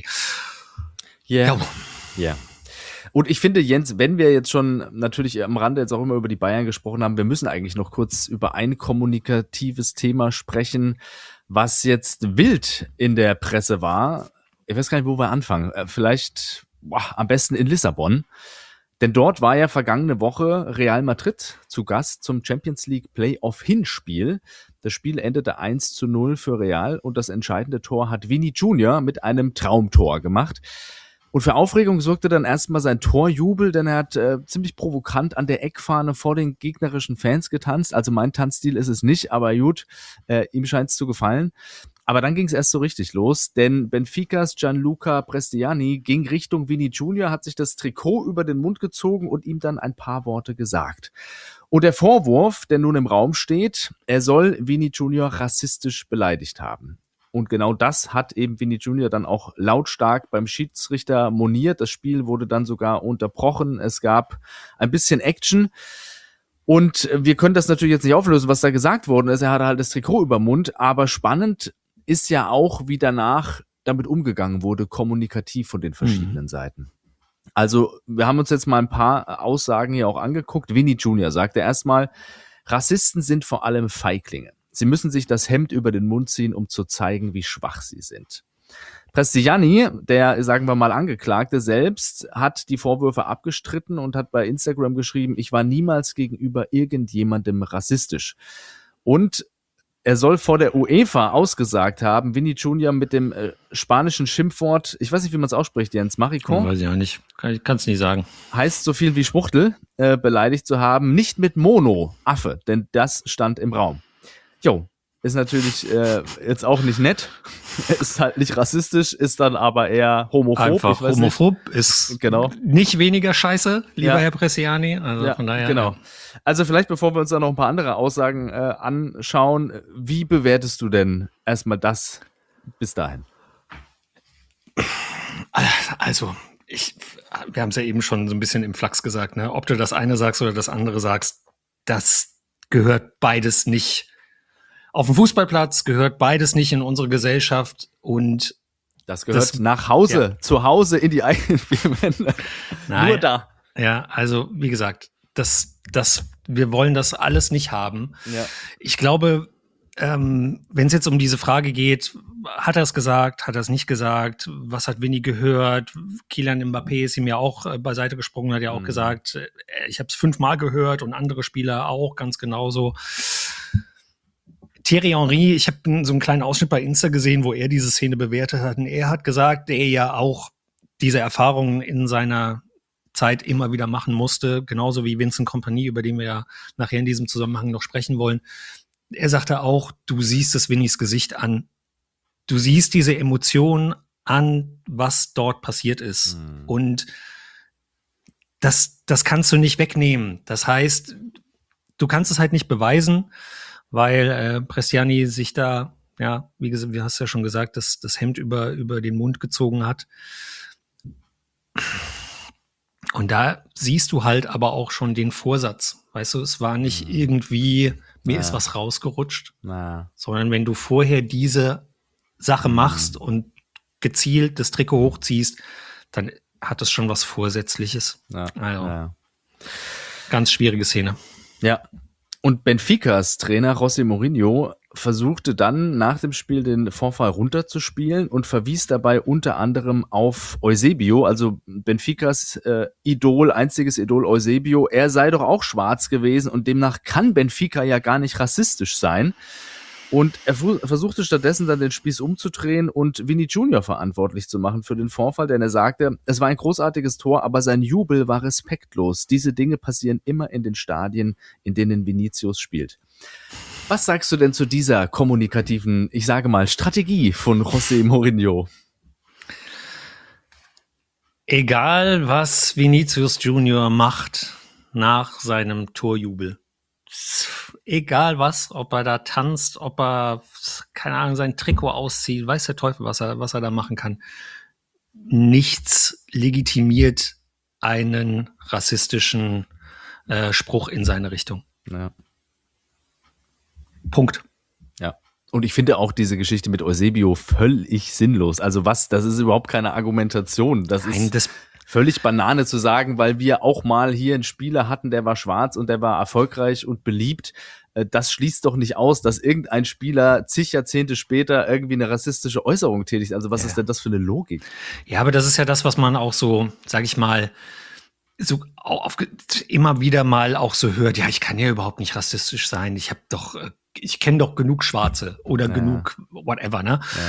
Ja. Yeah. Und ich finde, Jens, wenn wir jetzt schon natürlich am Rande jetzt auch immer über die Bayern gesprochen haben, wir müssen eigentlich noch kurz über ein kommunikatives Thema sprechen, was jetzt wild in der Presse war. Ich weiß gar nicht, wo wir anfangen. Vielleicht am besten in Lissabon. Denn dort war ja vergangene Woche Real Madrid zu Gast zum Champions League Playoff-Hinspiel. Das Spiel endete 1:0 für Real und das entscheidende Tor hat Vini Junior mit einem Traumtor gemacht. Und für Aufregung sorgte dann erstmal sein Torjubel, denn er hat ziemlich provokant an der Eckfahne vor den gegnerischen Fans getanzt. Also mein Tanzstil ist es nicht, aber gut, ihm scheint es zu gefallen. Aber dann ging es erst so richtig los, denn Benficas Gianluca Prestiani ging Richtung Vini Junior, hat sich das Trikot über den Mund gezogen und ihm dann ein paar Worte gesagt. Und der Vorwurf, der nun im Raum steht, er soll Vini Junior rassistisch beleidigt haben. Und genau das hat eben Vini Junior dann auch lautstark beim Schiedsrichter moniert. Das Spiel wurde dann sogar unterbrochen. Es gab ein bisschen Action. Und wir können das natürlich jetzt nicht auflösen, was da gesagt worden ist. Er hatte halt das Trikot über den Mund. Aber spannend ist ja auch, wie danach damit umgegangen wurde, kommunikativ von den verschiedenen Seiten. Also wir haben uns jetzt mal ein paar Aussagen hier auch angeguckt. Vini Junior sagte erstmal, Rassisten sind vor allem Feiglinge. Sie müssen sich das Hemd über den Mund ziehen, um zu zeigen, wie schwach sie sind. Prestiani, der, sagen wir mal, Angeklagte selbst, hat die Vorwürfe abgestritten und hat bei Instagram geschrieben, ich war niemals gegenüber irgendjemandem rassistisch. Und er soll vor der UEFA ausgesagt haben, Vini Junior mit dem spanischen Schimpfwort, ich weiß nicht, wie man es ausspricht, Jens, Maricón? Weiß ich auch nicht, kann es nicht sagen. Heißt so viel wie Schwuchtel, beleidigt zu haben, nicht mit Mono, Affe, denn das stand im Raum. Jo, ist natürlich jetzt auch nicht nett, ist halt nicht rassistisch, ist dann aber eher homophob. Einfach homophob ist genau nicht weniger scheiße, lieber Herr Prestiani. Also von daher. Genau. Also vielleicht, bevor wir uns da noch ein paar andere Aussagen anschauen, wie bewertest du denn erstmal das bis dahin? Also, wir haben es ja eben schon so ein bisschen im Flachs gesagt, ne? Ob du das eine sagst oder das andere sagst, das gehört beides nicht. Auf dem Fußballplatz gehört beides nicht in unsere Gesellschaft und das gehört nach Hause, zu Hause in die eigenen vier Wände. Nur da. Ja, also wie gesagt, wir wollen das alles nicht haben. Ja. Ich glaube, wenn es jetzt um diese Frage geht, hat er es gesagt, hat er es nicht gesagt, was hat Vini gehört? Kylian Mbappé ist ihm ja auch beiseite gesprungen, hat ja auch gesagt, ich habe es 5-mal gehört und andere Spieler auch ganz genauso. Thierry Henry, ich habe so einen kleinen Ausschnitt bei Insta gesehen, wo er diese Szene bewertet hat. Und er hat gesagt, er ja auch diese Erfahrungen in seiner Zeit immer wieder machen musste, genauso wie Vincent Kompany, über den wir ja nachher in diesem Zusammenhang noch sprechen wollen. Er sagte auch, du siehst es Vinnies Gesicht an. Du siehst diese Emotion an, was dort passiert ist. Und das kannst du nicht wegnehmen. Das heißt, du kannst es halt nicht beweisen, weil Prestiani sich da, ja, wie gesagt, wie hast du ja schon gesagt, das Hemd über den Mund gezogen hat. Und da siehst du halt aber auch schon den Vorsatz. Weißt du, es war nicht irgendwie, mir ist was rausgerutscht, sondern wenn du vorher diese Sache machst und gezielt das Trikot hochziehst, dann hat es schon was Vorsätzliches. Ganz schwierige Szene. Ja. Und Benficas Trainer José Mourinho versuchte dann nach dem Spiel den Vorfall runterzuspielen und verwies dabei unter anderem auf Eusebio, also Benficas einziges Idol Eusebio. Er sei doch auch schwarz gewesen und demnach kann Benfica ja gar nicht rassistisch sein. Und er versuchte stattdessen dann den Spieß umzudrehen und Vinny Junior verantwortlich zu machen für den Vorfall, denn er sagte, es war ein großartiges Tor, aber sein Jubel war respektlos. Diese Dinge passieren immer in den Stadien, in denen Vinicius spielt. Was sagst du denn zu dieser kommunikativen, ich sage mal, Strategie von José Mourinho? Egal, was Vinicius Junior macht nach seinem Torjubel. Egal was, ob er da tanzt, ob er, keine Ahnung, sein Trikot auszieht, weiß der Teufel, was er da machen kann. Nichts legitimiert einen rassistischen Spruch in seine Richtung. Ja. Punkt. Ja. Und ich finde auch diese Geschichte mit Eusebio völlig sinnlos. Also das ist überhaupt keine Argumentation. Das ist völlig Banane zu sagen, weil wir auch mal hier einen Spieler hatten, der war schwarz und der war erfolgreich und beliebt. Das schließt doch nicht aus, dass irgendein Spieler zig Jahrzehnte später irgendwie eine rassistische Äußerung tätigt. Also was ist denn das für eine Logik? Ja, aber das ist ja das, was man auch so, sag ich mal, so immer wieder mal auch so hört. Ja, ich kann ja überhaupt nicht rassistisch sein. Ich kenne doch genug Schwarze oder genug whatever, ne? Ja.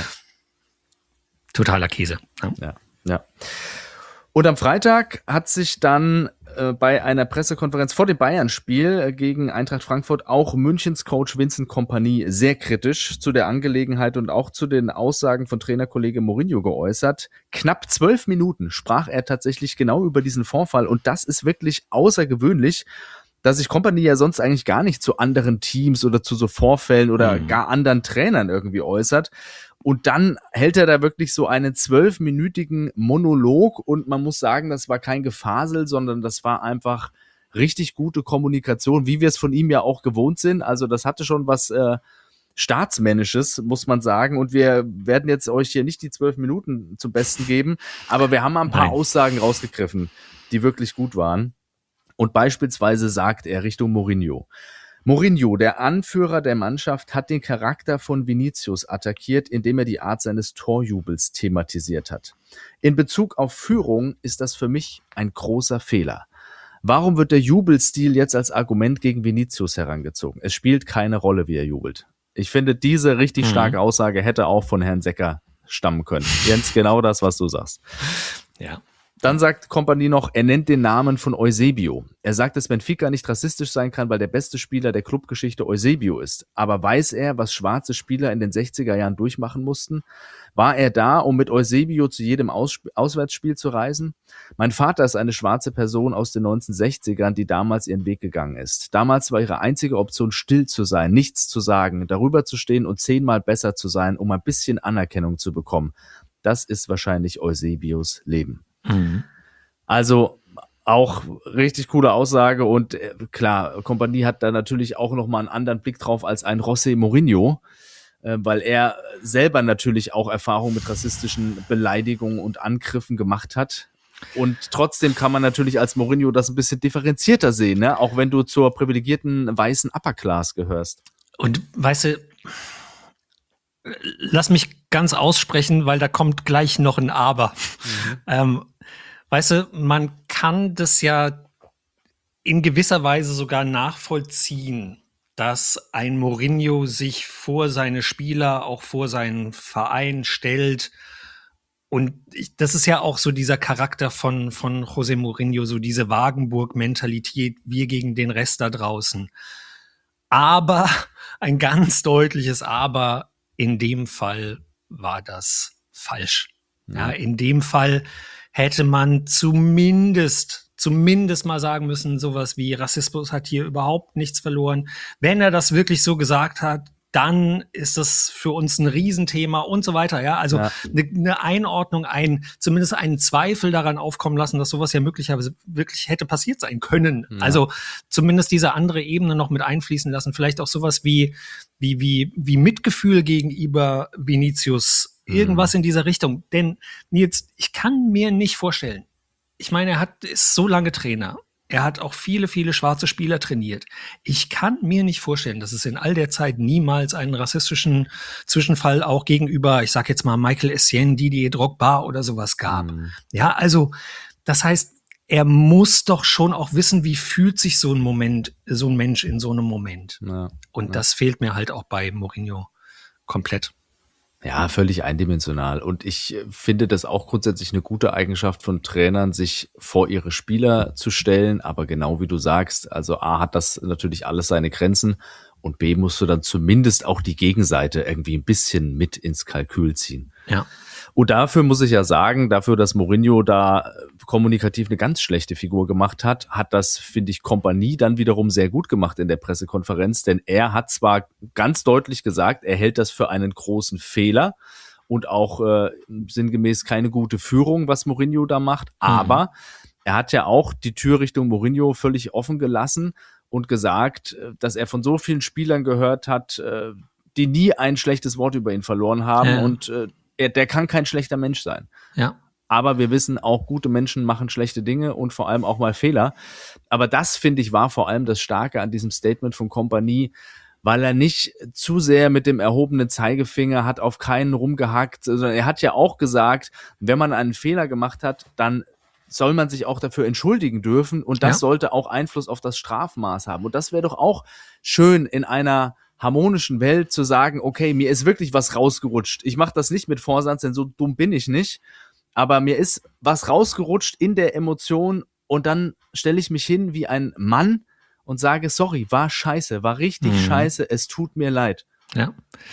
Totaler Käse. Ja. Und am Freitag hat sich dann bei einer Pressekonferenz vor dem Bayern-Spiel gegen Eintracht Frankfurt auch Münchens Coach Vincent Kompany sehr kritisch zu der Angelegenheit und auch zu den Aussagen von Trainerkollege Mourinho geäußert. Knapp 12 Minuten sprach er tatsächlich genau über diesen Vorfall und das ist wirklich außergewöhnlich, dass sich Kompany ja sonst eigentlich gar nicht zu anderen Teams oder zu so Vorfällen oder gar anderen Trainern irgendwie äußert. Und dann hält er da wirklich so einen 12-minütigen Monolog und man muss sagen, das war kein Gefasel, sondern das war einfach richtig gute Kommunikation, wie wir es von ihm ja auch gewohnt sind. Also das hatte schon was Staatsmännisches, muss man sagen. Und wir werden jetzt euch hier nicht die 12 Minuten zum Besten geben, aber wir haben mal ein paar Aussagen rausgegriffen, die wirklich gut waren. Und beispielsweise sagt er Richtung Mourinho, der Anführer der Mannschaft, hat den Charakter von Vinicius attackiert, indem er die Art seines Torjubels thematisiert hat. In Bezug auf Führung ist das für mich ein großer Fehler. Warum wird der Jubelstil jetzt als Argument gegen Vinicius herangezogen? Es spielt keine Rolle, wie er jubelt. Ich finde, diese richtig starke Aussage hätte auch von Herrn Secker stammen können. Jens, genau das, was du sagst. Ja. Dann sagt Kompany noch, er nennt den Namen von Eusebio. Er sagt, dass Benfica nicht rassistisch sein kann, weil der beste Spieler der Clubgeschichte Eusebio ist. Aber weiß er, was schwarze Spieler in den 60er Jahren durchmachen mussten? War er da, um mit Eusebio zu jedem Auswärtsspiel zu reisen? Mein Vater ist eine schwarze Person aus den 1960ern, die damals ihren Weg gegangen ist. Damals war ihre einzige Option, still zu sein, nichts zu sagen, darüber zu stehen und 10-mal besser zu sein, um ein bisschen Anerkennung zu bekommen. Das ist wahrscheinlich Eusebios Leben. Also auch richtig coole Aussage und klar, Kompany hat da natürlich auch nochmal einen anderen Blick drauf als ein José Mourinho, weil er selber natürlich auch Erfahrung mit rassistischen Beleidigungen und Angriffen gemacht hat. Und trotzdem kann man natürlich als Mourinho das ein bisschen differenzierter sehen, ne? Auch wenn du zur privilegierten weißen Upper Class gehörst. Und weißt du, lass mich ganz aussprechen, weil da kommt gleich noch ein Aber. Weißt du, man kann das ja in gewisser Weise sogar nachvollziehen, dass ein Mourinho sich vor seine Spieler, auch vor seinen Verein stellt. Und das ist ja auch so dieser Charakter von José Mourinho, so diese Wagenburg-Mentalität, wir gegen den Rest da draußen. Aber, ein ganz deutliches Aber, in dem Fall war das falsch. Ja, in dem Fall hätte man zumindest mal sagen müssen, sowas wie Rassismus hat hier überhaupt nichts verloren. Wenn er das wirklich so gesagt hat, dann ist das für uns ein Riesenthema und so weiter. Ja, also eine Einordnung, zumindest einen Zweifel daran aufkommen lassen, dass sowas ja möglicherweise wirklich hätte passiert sein können. Ja. Also zumindest diese andere Ebene noch mit einfließen lassen. Vielleicht auch sowas wie Mitgefühl gegenüber Vinicius. Irgendwas in dieser Richtung. Denn Nils, ich kann mir nicht vorstellen, ich meine, ist so lange Trainer. Er hat auch viele, viele schwarze Spieler trainiert. Ich kann mir nicht vorstellen, dass es in all der Zeit niemals einen rassistischen Zwischenfall auch gegenüber, ich sag jetzt mal Michael Essien, Didier Drogba oder sowas gab. Ja, also das heißt, er muss doch schon auch wissen, wie fühlt sich so ein Mensch in so einem Moment. Und das fehlt mir halt auch bei Mourinho komplett. Ja, völlig eindimensional. Und ich finde das auch grundsätzlich eine gute Eigenschaft von Trainern, sich vor ihre Spieler zu stellen. Aber genau wie du sagst, also A, hat das natürlich alles seine Grenzen und B, musst du dann zumindest auch die Gegenseite irgendwie ein bisschen mit ins Kalkül ziehen. Ja. Und dafür muss ich ja sagen, dass Mourinho da kommunikativ eine ganz schlechte Figur gemacht hat, hat das, finde ich, Kompanie dann wiederum sehr gut gemacht in der Pressekonferenz, denn er hat zwar ganz deutlich gesagt, er hält das für einen großen Fehler und auch sinngemäß keine gute Führung, was Mourinho da macht, aber er hat ja auch die Tür Richtung Mourinho völlig offen gelassen und gesagt, dass er von so vielen Spielern gehört hat, die nie ein schlechtes Wort über ihn verloren haben und der kann kein schlechter Mensch sein. Ja. Aber wir wissen auch, gute Menschen machen schlechte Dinge und vor allem auch mal Fehler. Aber das, finde ich, war vor allem das Starke an diesem Statement von Kompanie, weil er nicht zu sehr mit dem erhobenen Zeigefinger hat auf keinen rumgehackt, sondern er hat ja auch gesagt, wenn man einen Fehler gemacht hat, dann soll man sich auch dafür entschuldigen dürfen und das sollte auch Einfluss auf das Strafmaß haben. Und das wäre doch auch schön in einer harmonischen Welt zu sagen, okay, mir ist wirklich was rausgerutscht. Ich mache das nicht mit Vorsatz, denn so dumm bin ich nicht. Aber mir ist was rausgerutscht in der Emotion und dann stelle ich mich hin wie ein Mann und sage, sorry, war scheiße, war richtig scheiße, es tut mir leid. Ja.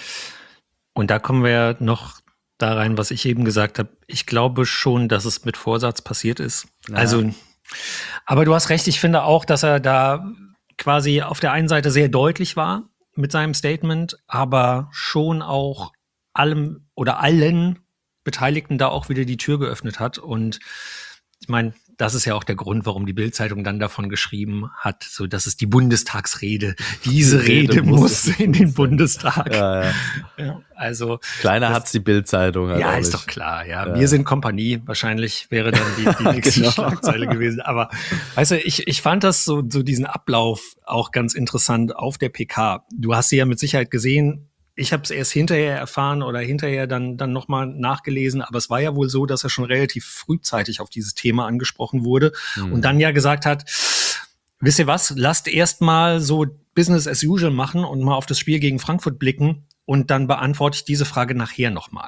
Und da kommen wir ja noch da rein, was ich eben gesagt habe. Ich glaube schon, dass es mit Vorsatz passiert ist. Ja. Also, aber du hast recht, ich finde auch, dass er da quasi auf der einen Seite sehr deutlich war mit seinem Statement, aber schon auch allem oder allen Beteiligten da auch wieder die Tür geöffnet hat. Und ich meine, das ist ja auch der Grund, warum die Bild-Zeitung dann davon geschrieben hat, so, das ist die Bundestagsrede. Diese Rede muss in den Bundestag. Ja, also kleiner hat's die Bild-Zeitung. Halt ja, ist doch klar. Ja, wir sind Kompanie. Wahrscheinlich wäre dann die nächste Schlagzeile gewesen. Aber weißt du, ich fand das so diesen Ablauf auch ganz interessant auf der PK. Du hast sie ja mit Sicherheit gesehen. Ich habe es erst hinterher erfahren oder hinterher dann nochmal nachgelesen, aber es war ja wohl so, dass er schon relativ frühzeitig auf dieses Thema angesprochen wurde und dann ja gesagt hat, wisst ihr was, lasst erst mal so Business as usual machen und mal auf das Spiel gegen Frankfurt blicken und dann beantworte ich diese Frage nachher nochmal.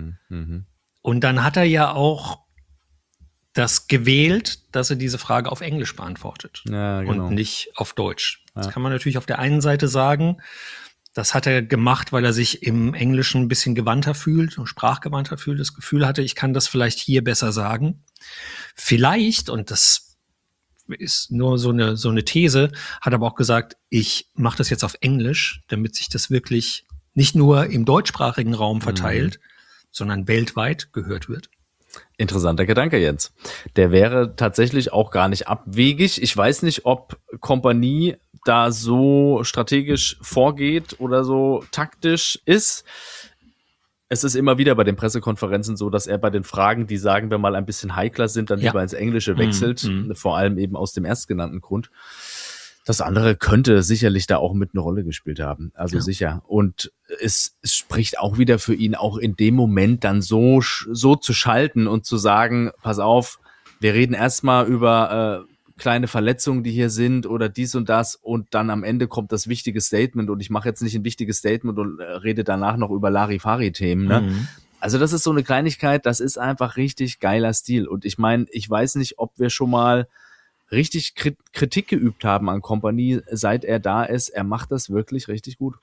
Und dann hat er ja auch das gewählt, dass er diese Frage auf Englisch beantwortet und nicht auf Deutsch. Das kann man natürlich auf der einen Seite sagen, das hat er gemacht, weil er sich im Englischen ein bisschen gewandter fühlt und sprachgewandter fühlt, das Gefühl hatte, ich kann das vielleicht hier besser sagen. Vielleicht, und das ist nur so eine These, hat aber auch gesagt, ich mache das jetzt auf Englisch, damit sich das wirklich nicht nur im deutschsprachigen Raum verteilt, sondern weltweit gehört wird. Interessanter Gedanke, Jens. Der wäre tatsächlich auch gar nicht abwegig. Ich weiß nicht, ob Kompanie da so strategisch vorgeht oder so taktisch ist. Es ist immer wieder bei den Pressekonferenzen so, dass er bei den Fragen, die sagen wir mal ein bisschen heikler sind, dann lieber ins Englische wechselt. Vor allem eben aus dem erstgenannten Grund. Das andere könnte sicherlich da auch mit eine Rolle gespielt haben. Also sicher. Und es spricht auch wieder für ihn, auch in dem Moment dann so zu schalten und zu sagen, pass auf, wir reden erstmal über kleine Verletzungen, die hier sind oder dies und das und dann am Ende kommt das wichtige Statement und ich mache jetzt nicht ein wichtiges Statement und rede danach noch über Larifari-Themen. Ne? Also das ist so eine Kleinigkeit, das ist einfach richtig geiler Stil. Und ich meine, ich weiß nicht, ob wir schon mal richtig Kritik geübt haben an Kompanie, seit er da ist. Er macht das wirklich richtig gut.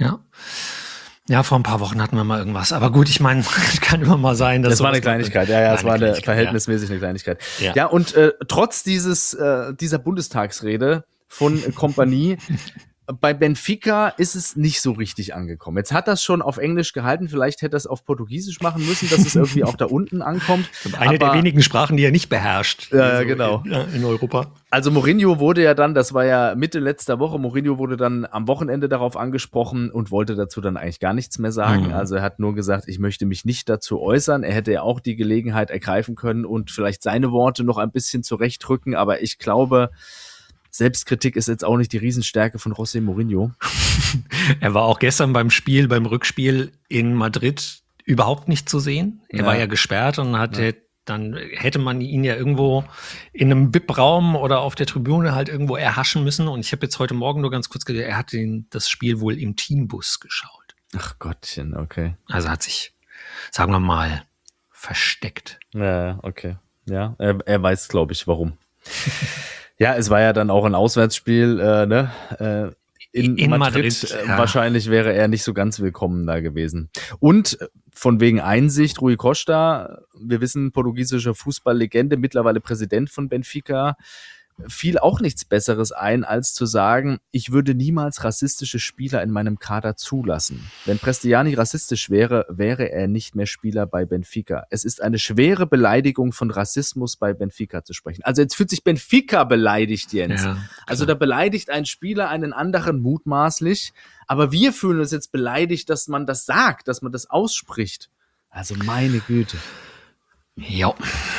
Ja, vor ein paar Wochen hatten wir mal irgendwas. Aber gut, ich meine, kann immer mal sein, dass das war eine Kleinigkeit. Es war eine verhältnismäßig eine Kleinigkeit. Ja, und trotz dieser Bundestagsrede von Kompanie bei Benfica ist es nicht so richtig angekommen. Jetzt hat das schon auf Englisch gehalten, vielleicht hätte er es auf Portugiesisch machen müssen, dass es irgendwie auch da unten ankommt. Eine der wenigen Sprachen, die er nicht beherrscht. Ja, genau. In Europa. Also Mourinho wurde ja dann, das war ja Mitte letzter Woche, Mourinho wurde dann am Wochenende darauf angesprochen und wollte dazu dann eigentlich gar nichts mehr sagen. Also er hat nur gesagt, ich möchte mich nicht dazu äußern. Er hätte ja auch die Gelegenheit ergreifen können und vielleicht seine Worte noch ein bisschen zurechtrücken, aber ich glaube, Selbstkritik ist jetzt auch nicht die Riesenstärke von José Mourinho. Er war auch gestern beim Rückspiel in Madrid überhaupt nicht zu sehen. Er war ja gesperrt und dann hätte man ihn ja irgendwo in einem VIP-Raum oder auf der Tribüne halt irgendwo erhaschen müssen. Und ich habe jetzt heute Morgen nur ganz kurz gesagt, er hat das Spiel wohl im Teambus geschaut. Ach Gottchen, okay. Also hat sich, sagen wir mal, versteckt. Ja, okay. Ja, er weiß, glaube ich, warum. Ja, es war ja dann auch ein Auswärtsspiel, ne? In Madrid. Ja. Wahrscheinlich wäre er nicht so ganz willkommen da gewesen. Und von wegen Einsicht, Rui Costa, wir wissen, portugiesische Fußballlegende, mittlerweile Präsident von Benfica, fiel auch nichts Besseres ein, als zu sagen, ich würde niemals rassistische Spieler in meinem Kader zulassen. Wenn Prestiani rassistisch wäre, wäre er nicht mehr Spieler bei Benfica. Es ist eine schwere Beleidigung, von Rassismus bei Benfica zu sprechen. Also jetzt fühlt sich Benfica beleidigt, Jens. Ja, also da beleidigt ein Spieler einen anderen mutmaßlich, aber wir fühlen uns jetzt beleidigt, dass man das sagt, dass man das ausspricht. Also meine Güte. Ja.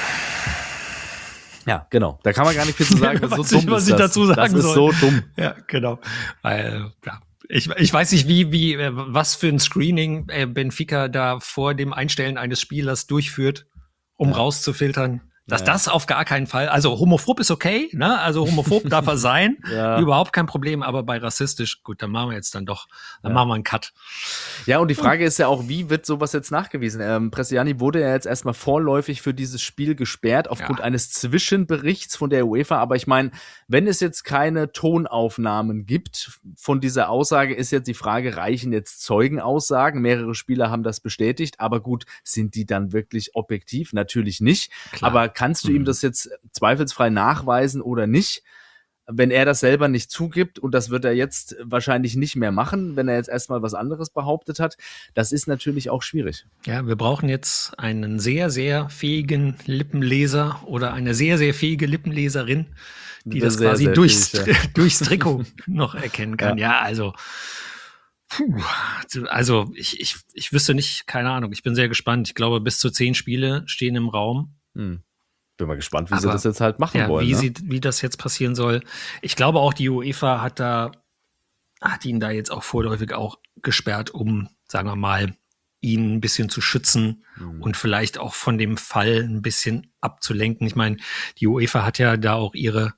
Ja, genau. Da kann man gar nicht viel zu sagen. Das ist so dumm, was ich dazu sagen soll. Das ist so dumm. Ja, genau. Ja. Ich weiß nicht, was für ein Screening Benfica da vor dem Einstellen eines Spielers durchführt, um rauszufiltern, dass das auf gar keinen Fall, also homophob ist okay, ne? Also homophob darf er sein, überhaupt kein Problem, aber bei rassistisch, gut, dann machen wir jetzt dann doch, machen wir einen Cut. Ja, und die Frage ist ja auch, wie wird sowas jetzt nachgewiesen? Prestiani wurde ja jetzt erstmal vorläufig für dieses Spiel gesperrt, aufgrund eines Zwischenberichts von der UEFA, aber ich meine, wenn es jetzt keine Tonaufnahmen gibt von dieser Aussage, ist jetzt die Frage, reichen jetzt Zeugenaussagen? Mehrere Spieler haben das bestätigt, aber gut, sind die dann wirklich objektiv? Natürlich nicht, Klar. Aber kannst du ihm das jetzt zweifelsfrei nachweisen oder nicht? Wenn er das selber nicht zugibt, und das wird er jetzt wahrscheinlich nicht mehr machen, wenn er jetzt erstmal was anderes behauptet hat, das ist natürlich auch schwierig. Ja, wir brauchen jetzt einen sehr, sehr fähigen Lippenleser oder eine sehr, sehr fähige Lippenleserin, die das quasi durchs Trikot noch erkennen kann. Ja, also ich wüsste nicht, keine Ahnung, ich bin sehr gespannt. Ich glaube, bis zu 10 Spiele stehen im Raum. Bin mal gespannt, wie sie das jetzt halt machen wollen. Wie das jetzt passieren soll. Ich glaube auch, die UEFA hat ihn da jetzt auch vorläufig auch gesperrt, um, sagen wir mal, ihn ein bisschen zu schützen und vielleicht auch von dem Fall ein bisschen abzulenken. Ich meine, die UEFA hat ja da auch ihre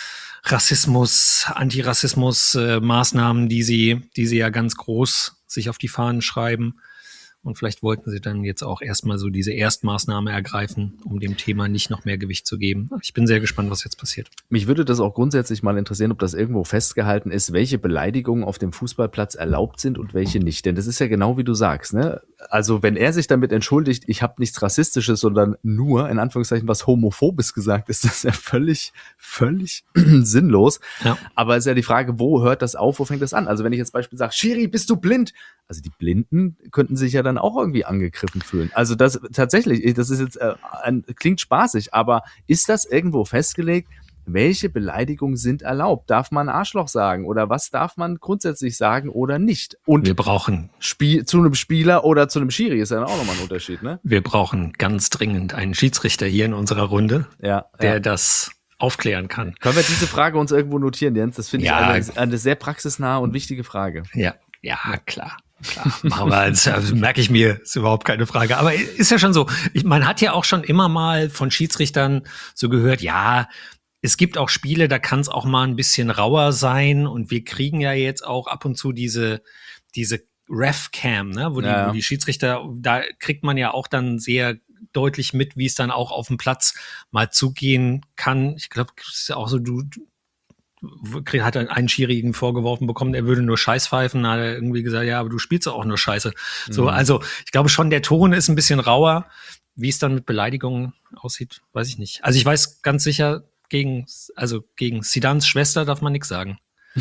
Antirassismus-Maßnahmen, die sie ja ganz groß sich auf die Fahnen schreiben. Und vielleicht wollten sie dann jetzt auch erstmal so diese Erstmaßnahme ergreifen, um dem Thema nicht noch mehr Gewicht zu geben. Ich bin sehr gespannt, was jetzt passiert. Mich würde das auch grundsätzlich mal interessieren, ob das irgendwo festgehalten ist, welche Beleidigungen auf dem Fußballplatz erlaubt sind und welche nicht. Denn das ist ja genau wie du sagst, ne? Also wenn er sich damit entschuldigt, ich habe nichts Rassistisches, sondern nur, in Anführungszeichen, was Homophobes gesagt, ist das ja völlig sinnlos. Ja. Aber es ist ja die Frage, wo hört das auf, wo fängt das an? Also wenn ich jetzt beispielsweise sage, Schiri, bist du blind? Also die Blinden könnten sich ja dann auch irgendwie angegriffen fühlen. Also das tatsächlich, das ist jetzt klingt spaßig, aber ist das irgendwo festgelegt? Welche Beleidigungen sind erlaubt? Darf man Arschloch sagen oder was darf man grundsätzlich sagen oder nicht? Und wir brauchen zu einem Spieler oder zu einem Schiri ist ja auch nochmal ein Unterschied, ne? Wir brauchen ganz dringend einen Schiedsrichter hier in unserer Runde, der das aufklären kann. Können wir diese Frage uns irgendwo notieren, Jens? Das finde ich eine sehr praxisnahe und wichtige Frage. Ja, klar. Machen wir, das merke ich mir, ist überhaupt keine Frage. Aber ist ja schon so, man hat ja auch schon immer mal von Schiedsrichtern so gehört, ja, es gibt auch Spiele, da kann es auch mal ein bisschen rauer sein und wir kriegen ja jetzt auch ab und zu diese Ref-Cam, ne, wo die Schiedsrichter, da kriegt man ja auch dann sehr deutlich mit, wie es dann auch auf dem Platz mal zugehen kann. Ich glaube, es ist ja auch so, hat einen Schiri vorgeworfen bekommen, er würde nur Scheiß pfeifen, da hat er irgendwie gesagt, ja, aber du spielst auch nur Scheiße. So, also ich glaube schon, der Ton ist ein bisschen rauer. Wie es dann mit Beleidigungen aussieht, weiß ich nicht. Also ich weiß ganz sicher, gegen Zidans Schwester darf man nichts sagen.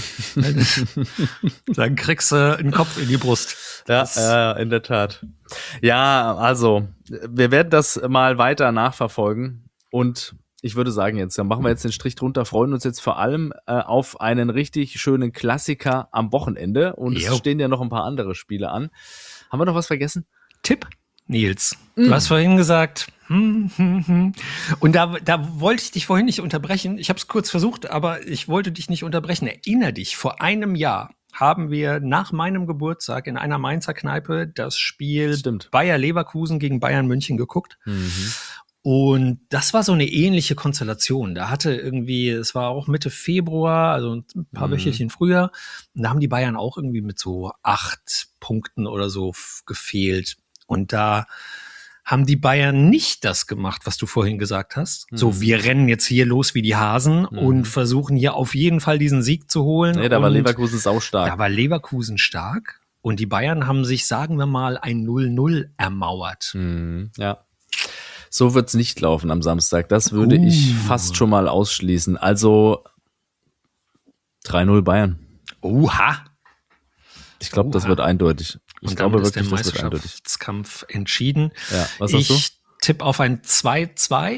Dann kriegst du einen Kopf in die Brust. Ja, in der Tat. Ja, also wir werden das mal weiter nachverfolgen und ich würde sagen jetzt, dann machen wir jetzt den Strich drunter, freuen uns jetzt vor allem auf einen richtig schönen Klassiker am Wochenende und es stehen ja noch ein paar andere Spiele an. Haben wir noch was vergessen? Tipp, Nils. Du hast vorhin gesagt, und da wollte ich dich vorhin nicht unterbrechen. Ich habe es kurz versucht, aber ich wollte dich nicht unterbrechen. Erinner dich, vor einem Jahr haben wir nach meinem Geburtstag in einer Mainzer Kneipe das Spiel Bayer Leverkusen gegen Bayern München geguckt. Und das war so eine ähnliche Konstellation. Da hatte irgendwie, es war auch Mitte Februar, also ein paar Wöchelchen früher, und da haben die Bayern auch irgendwie mit so 8 Punkten oder so gefehlt. Und da haben die Bayern nicht das gemacht, was du vorhin gesagt hast. So, wir rennen jetzt hier los wie die Hasen und versuchen hier auf jeden Fall diesen Sieg zu holen. Nee, da war Leverkusen saustark. Da war Leverkusen stark. Und die Bayern haben sich, sagen wir mal, ein 0-0 ermauert. Ja. So wird's nicht laufen am Samstag. Das würde ich fast schon mal ausschließen. Also 3-0 Bayern. Oha. Ich glaube, das wird eindeutig. Ich glaube wirklich, das wird eindeutig. Meisterschaftskampf entschieden. Ja, was sagst du? Ich tippe auf ein 2-2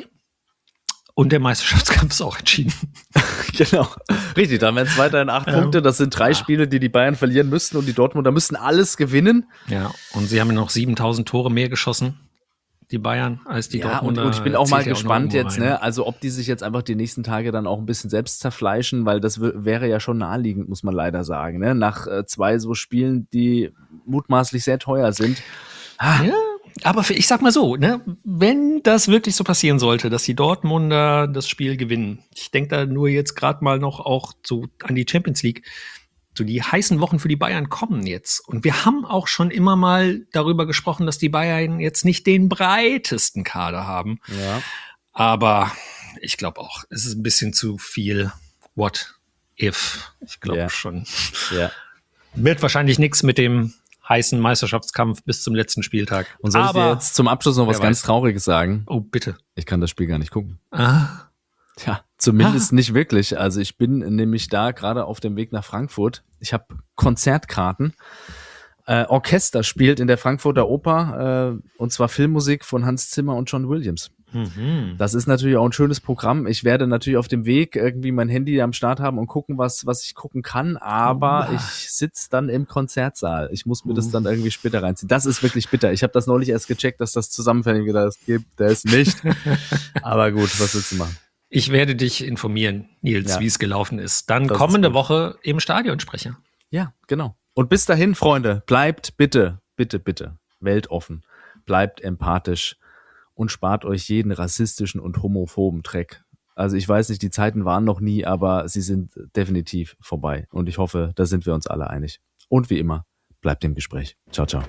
und der Meisterschaftskampf ist auch entschieden. Genau. Richtig, dann wären es weiterhin 8 Punkte. Das sind 3 Spiele, die Bayern verlieren müssten und die Dortmunder müssen alles gewinnen. Ja, und sie haben noch 7000 Tore mehr geschossen, die Bayern, als die Dortmunder. Und ich bin auch mal gespannt jetzt, ne? Also ob die sich jetzt einfach die nächsten Tage dann auch ein bisschen selbst zerfleischen, weil das wäre ja schon naheliegend, muss man leider sagen, ne? Nach 2 so Spielen, die mutmaßlich sehr teuer sind. Ja, aber ich sag mal so, ne? Wenn das wirklich so passieren sollte, dass die Dortmunder das Spiel gewinnen, ich denke da nur jetzt gerade mal noch auch so an die Champions League, so die heißen Wochen für die Bayern kommen jetzt. Und wir haben auch schon immer mal darüber gesprochen, dass die Bayern jetzt nicht den breitesten Kader haben. Ja. Aber ich glaube auch, es ist ein bisschen zu viel What if. Ich glaube schon. Ja. Wird wahrscheinlich nichts mit dem heißen Meisterschaftskampf bis zum letzten Spieltag. Und soll ich dir jetzt zum Abschluss noch was ganz Trauriges sagen? Oh, bitte. Ich kann das Spiel gar nicht gucken. Ah. Ja, zumindest nicht wirklich. Also ich bin nämlich da gerade auf dem Weg nach Frankfurt. Ich habe Konzertkarten. Orchester spielt in der Frankfurter Oper und zwar Filmmusik von Hans Zimmer und John Williams. Das ist natürlich auch ein schönes Programm. Ich werde natürlich auf dem Weg irgendwie mein Handy am Start haben und gucken, was ich gucken kann, aber ich sitze dann im Konzertsaal. Ich muss mir das dann irgendwie später reinziehen. Das ist wirklich bitter. Ich habe das neulich erst gecheckt, dass das zusammenfällt. Das gibt es nicht. Aber gut, was willst du machen? Ich werde dich informieren, Nils, wie es gelaufen ist. Dann das kommende Woche im Stadionsprecher. Ja, genau. Und bis dahin, Freunde, bleibt bitte weltoffen. Bleibt empathisch. Und spart euch jeden rassistischen und homophoben Dreck. Also ich weiß nicht, die Zeiten waren noch nie, aber sie sind definitiv vorbei. Und ich hoffe, da sind wir uns alle einig. Und wie immer, bleibt im Gespräch. Ciao, ciao.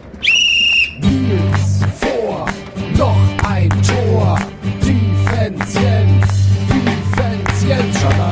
Nils vor, noch ein Tor. Defense Jens, Defense Jens.